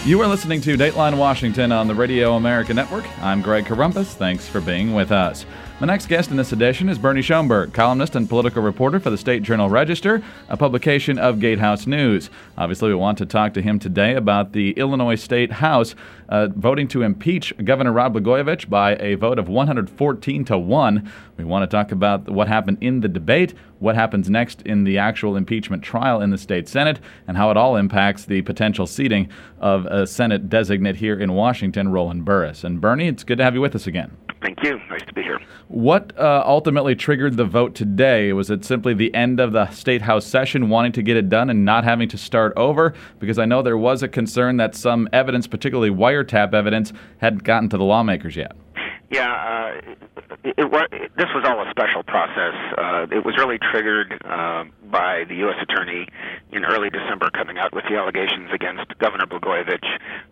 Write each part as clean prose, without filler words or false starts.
You are listening to Dateline Washington on the Radio America Network. I'm Greg Corombos. Thanks for being with us. My next guest in this edition is Bernie Schoenberg, columnist and political reporter for the State Journal-Register, a publication of Gatehouse News. Obviously, we want to talk to him today about the Illinois State House voting to impeach Governor Rod Blagojevich by a vote of 114-1. We want to talk about what happened in the debate, what happens next in the actual impeachment trial in the state Senate, and how it all impacts the potential seating of a Senate designate here in Washington, Roland Burris. And Bernie, it's good to have you with us again. Thank you. Nice to be here. What ultimately triggered the vote today? Was it simply the end of the State House session, wanting to get it done and not having to start over? Because I know there was a concern that some evidence, particularly wiretap evidence, hadn't gotten to the lawmakers yet. Yeah, this was all a special process. It was really triggered by the U.S. Attorney in early December coming out with the allegations against Governor Blagojevich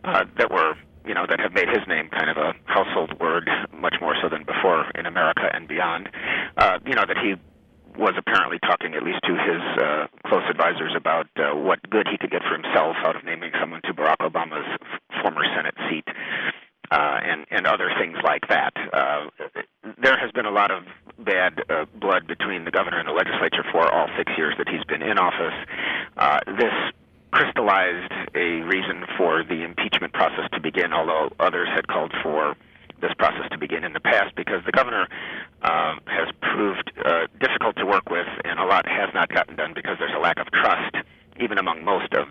that have made his name kind of a household word, much more so than before in America and beyond. That he was apparently talking at least to his close advisors about what good he could get for himself out of naming someone to Barack Obama's former Senate seat. And other things like that. There has been a lot of bad blood between the governor and the legislature for all 6 years that he's been in office. This crystallized a reason for the impeachment process to begin, although others had called for this process to begin in the past, because the governor has proved difficult to work with, and a lot has not gotten done because there's a lack of trust, even among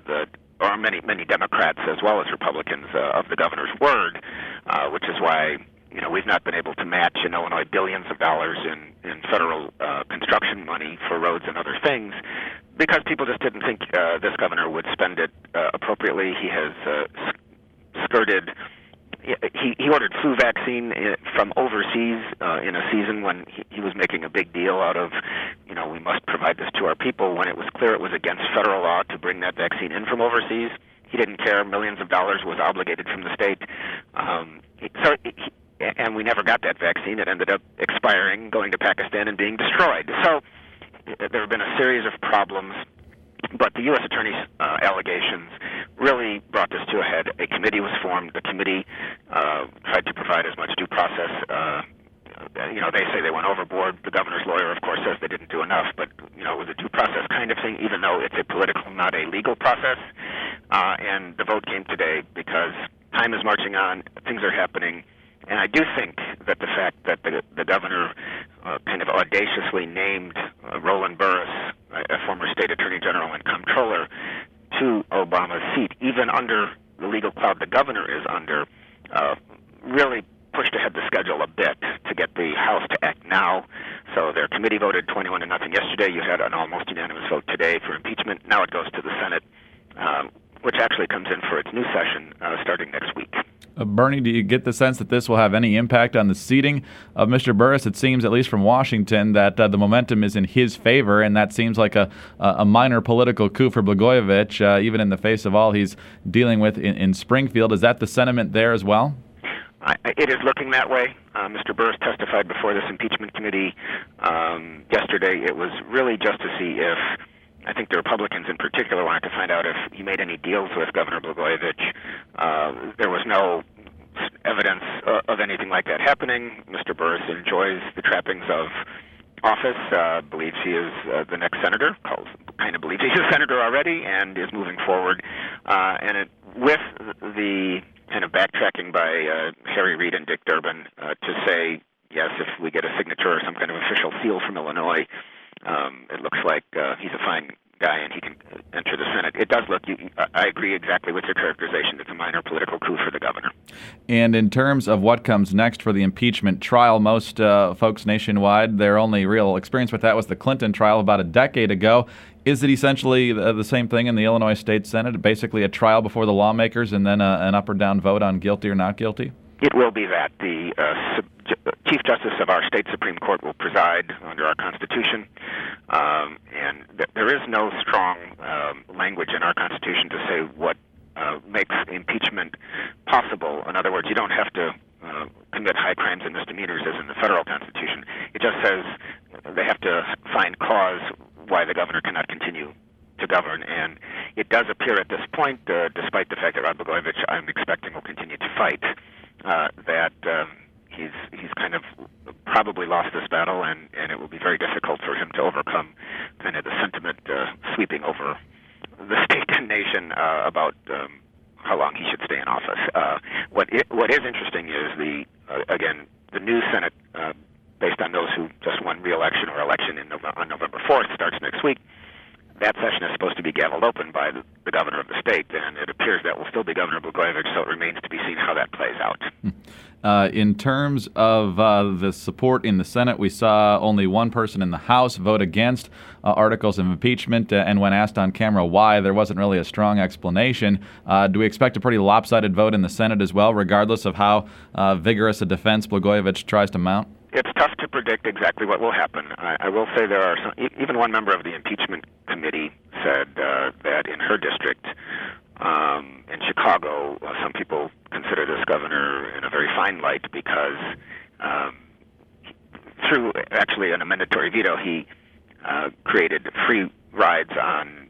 many Democrats as well as Republicans of the governor's word, which is why we've not been able to match in Illinois billions of dollars in federal construction money for roads and other things, because people just didn't think this governor would spend it appropriately. He has skirted. He ordered flu vaccine from overseas in a season when he was making a big deal out of, we must provide this to our people, when it was clear it was against federal law to bring that vaccine in from overseas. He didn't care. Millions of dollars was obligated from the state. And we never got that vaccine. It ended up expiring, going to Pakistan, and being destroyed. So there have been a series of problems. But the U.S. Attorney's allegations really brought this to a head. A committee was formed. The committee tried to provide as much due process. They say they went overboard. The governor's lawyer, of course, says they didn't do enough. But, it was a due process kind of thing, even though it's a political, not a legal process. And the vote came today because time is marching on. Things are happening. And I do think that the fact that the governor kind of audaciously named Roland Burris, a former state attorney general and comptroller, to Obama's seat, even under the legal cloud the governor is under, really pushed ahead the schedule a bit to get the House to act now. So their committee voted 21-0 yesterday. You had an almost unanimous vote today for impeachment. Now it goes to the Senate, which actually comes in for its new session starting next week. Bernie, do you get the sense that this will have any impact on the seating of Mr. Burris? It seems, at least from Washington, that the momentum is in his favor, and that seems like a minor political coup for Blagojevich, even in the face of all he's dealing with in Springfield. Is that the sentiment there as well? It is looking that way. Mr. Burris testified before this impeachment committee yesterday. It was really just to see if, I think the Republicans in particular wanted to find out if he made any deals with Governor Blagojevich. There was no evidence of anything like that happening. Mr. Burris enjoys the trappings of office, believes he is the next senator, kind of believes he's a senator already, and is moving forward. With the kind of backtracking by Harry Reid and Dick Durbin to say, yes, if we get a signature or some kind of official seal from Illinois, it looks like he's a fine guy and he can enter the Senate. It does look, I agree exactly with your characterization, it's a minor political coup for the governor. And in terms of what comes next for the impeachment trial, most folks nationwide, their only real experience with that was the Clinton trial about a decade ago. Is it essentially the same thing in the Illinois State Senate, basically a trial before the lawmakers and then an up or down vote on guilty or not guilty? It will be that. The Chief Justice of our state Supreme Court will preside under our Constitution, and there is no strong language in our Constitution to say what makes impeachment possible. In other words, you don't have to commit high crimes and misdemeanors as in the federal Constitution. It just says they have to find cause why the governor cannot continue to govern. And it does appear at this point, despite the fact that Rod Blagojevich, I'm expecting, will continue to fight, that he's kind of probably lost this battle, and it will be very difficult for him to overcome kind of the sentiment sweeping over the state and nation about how long he should stay in office. What is interesting is the new Senate, based on those who just won re-election or election on November 4th, starts next week. That session is supposed to be gavelled open by the governor of the state, and it appears that will still be Governor Blagojevich, so it remains to be seen how that plays out. In terms of the support in the Senate, we saw only one person in the House vote against articles of impeachment, and when asked on camera why, there wasn't really a strong explanation. Do we expect a pretty lopsided vote in the Senate as well, regardless of how vigorous a defense Blagojevich tries to mount? It's tough to predict exactly what will happen. I will say there are even one member of the impeachment committee said that in her district in Chicago, some people consider this governor in a very fine light because through actually an amendatory veto, he created free rides on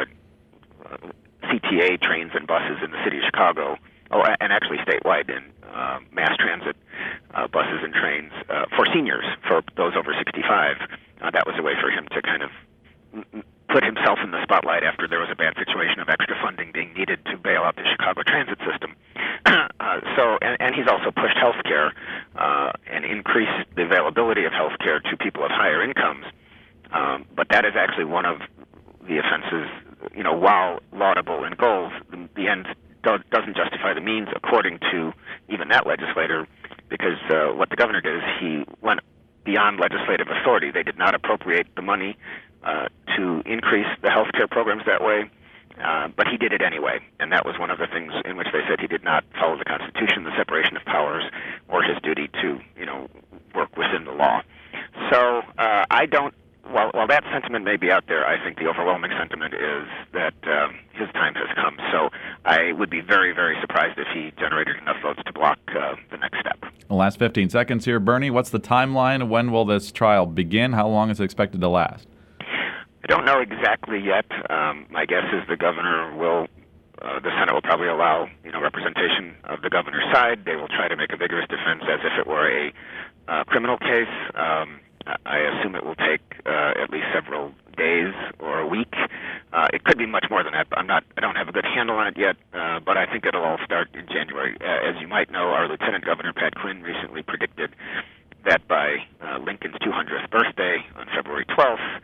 CTA trains and buses in the city of Chicago, and actually statewide in mass transit buses and trains for seniors, for those over 65. That was a way for him to kind of put himself in the spotlight after there was a bad situation of extra funding being needed to bail out the Chicago transit system. And he's also pushed health care and increased the availability of health care to people of higher incomes. But that is actually one of the offenses, while laudable in goals, the end doesn't justify the means, according to even that legislator, because what the governor did is he went beyond legislative authority. They did not appropriate the money to increase the health care programs that way, but he did it anyway, and that was one of the things in which they said he did not follow the Constitution, the separation of powers, or his duty to, work within the law. So I don't. While that sentiment may be out there, I think the overwhelming sentiment is that his time has come. So I would be very, very surprised if he generated enough votes to block the next step. The last 15 seconds here, Bernie. What's the timeline? When will this trial begin? How long is it expected to last? I don't know exactly yet. My guess is the Senate will probably allow representation of the governor's side. They will try to make a vigorous defense as if it were a criminal case. I assume it will take at least several days or a week. It could be much more than that. I don't have a good handle on it yet, but I think it'll all start in January. As you might know, our Lieutenant Governor Pat Quinn recently predicted that by Lincoln's 200th birthday on February 12th,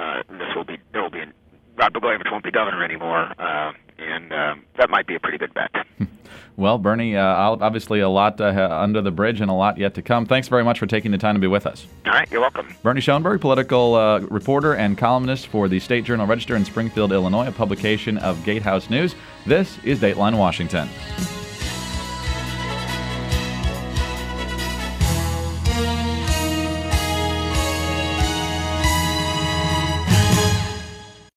Rod Blagojevich won't be governor anymore, and that might be a pretty good bet. Well, Bernie, obviously a lot under the bridge and a lot yet to come. Thanks very much for taking the time to be with us. All right, you're welcome. Bernie Schoenberg, political reporter and columnist for the State Journal Register in Springfield, Illinois, a publication of Gatehouse News. This is Dateline Washington.